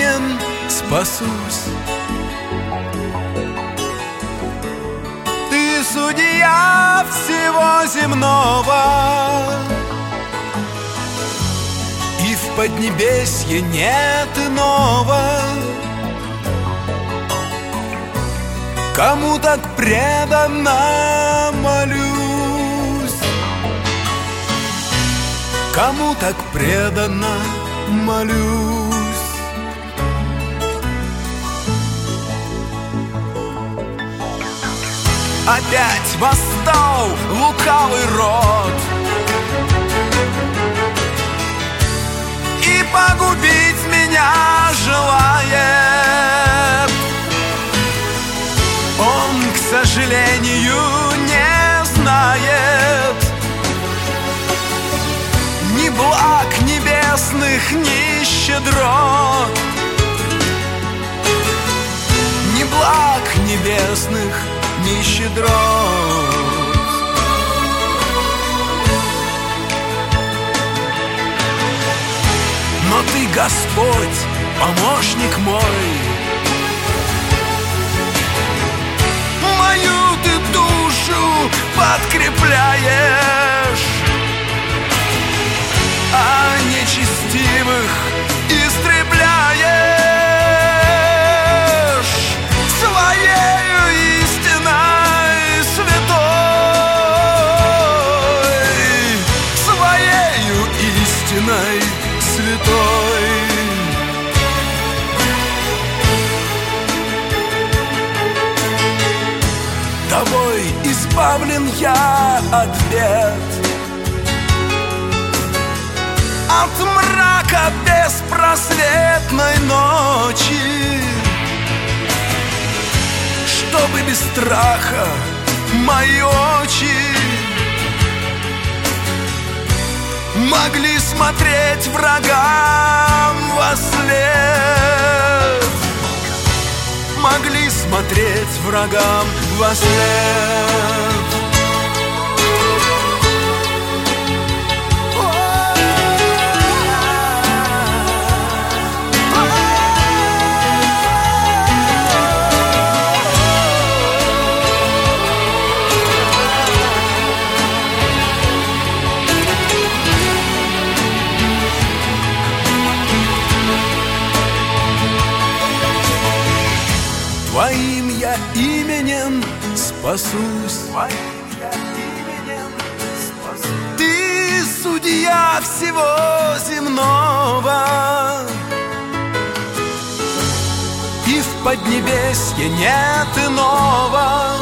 именем спасусь. Ты судья всего земного, и в Поднебесье нет иного, кому так преданно молюсь, кому так преданно молюсь. Опять восстал лукавый род и погубить меня желает. Он, к сожалению, не знает ни благ небесных, ни щедрот, ни благ небесных, ни щедрот. Но ты, Господь, помощник мой, мою ты душу подкрепляешь, а нечестивых истребляешь своею истиной святой, своею истиной святой. Тобой избавлен я от бед, от мрака беспросветной ночи, чтобы без страха мои очи могли смотреть врагам вослед, могли смотреть врагам вослед. Твоим я именем спасусь. Твоим я именем спасусь. Ты судья всего земного, и в Поднебесье нет иного,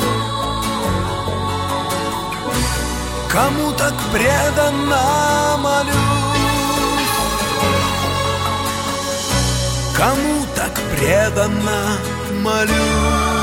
кому так преданно молюсь, кому так преданно молюсь.